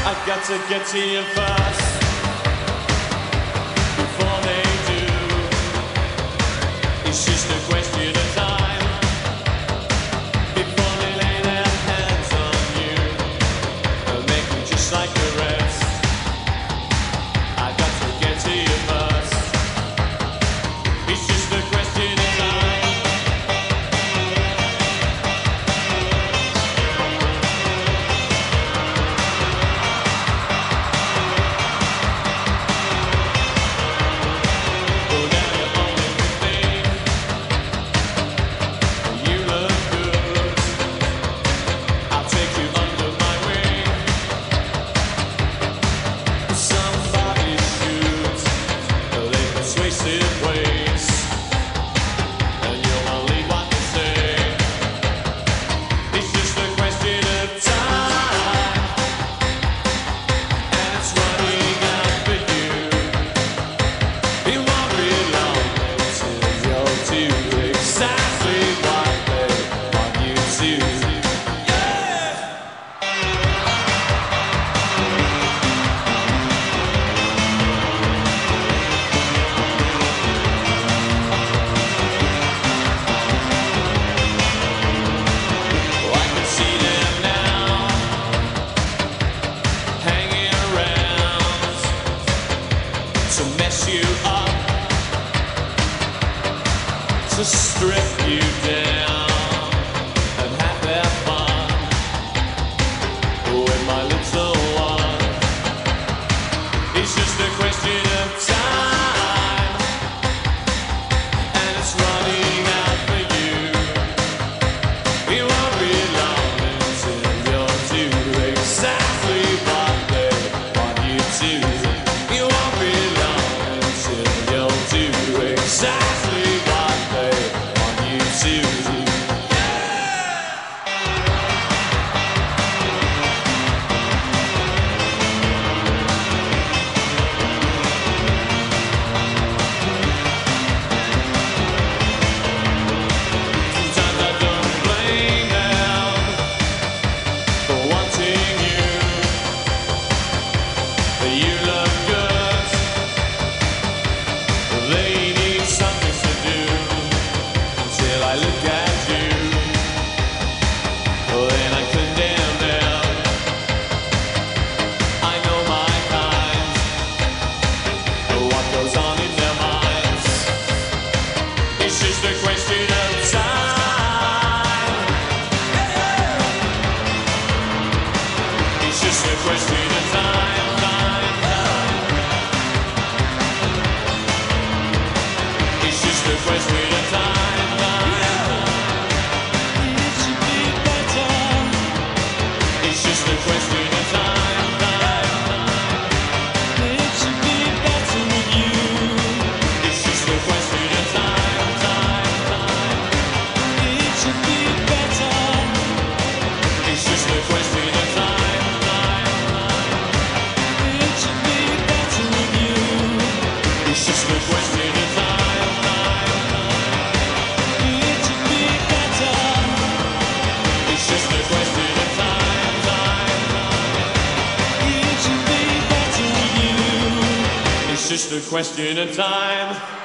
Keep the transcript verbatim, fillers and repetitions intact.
I got to get to you first before they do. It's just a question of time before they lay their hands on you and make you just like the rest. I got to get to you first. It's just a question of time. To mess you up, to strip you down and have their fun with my little one. It's just a question of time, and it's running out for you. It won't be long until you'll do exactly what they want you to. You won't be exactly what they want you to do. Sometimes I don't blame them for wanting you. You look good. They something to do until I look at you. Oh, then I condemn them. I know my kind, what goes on in their minds. It's just a question of time. It's just a question of time, time, time. It's just a question of time, time, time. It should be better. It's just a question of time, time, time. It should be better with you. It's just a question of time, time, time. It should be better. It's just a question of time, time, time. It should be better with you. It's just a question of time. Just a question of time.